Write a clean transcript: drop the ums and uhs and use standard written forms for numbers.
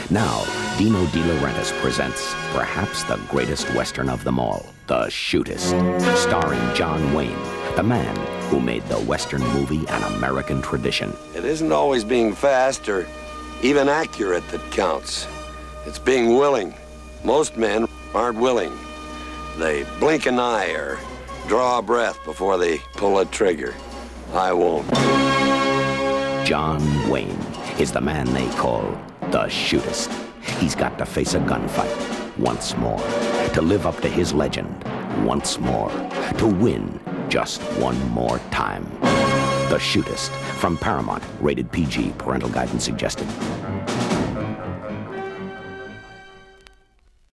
Now, Dino De Laurentiis presents perhaps the greatest Western of them all, The Shootist, starring John Wayne, the man who made the Western movie an American tradition. It isn't always being fast or even accurate that counts. It's being willing. Most men aren't willing. They blink an eye or draw a breath before they pull a trigger. I won't. John Wayne is the man they call The Shootist. He's got to face a gunfight once more, to live up to his legend once more, to win just one more time. The Shootist, from Paramount, rated PG, parental guidance suggested.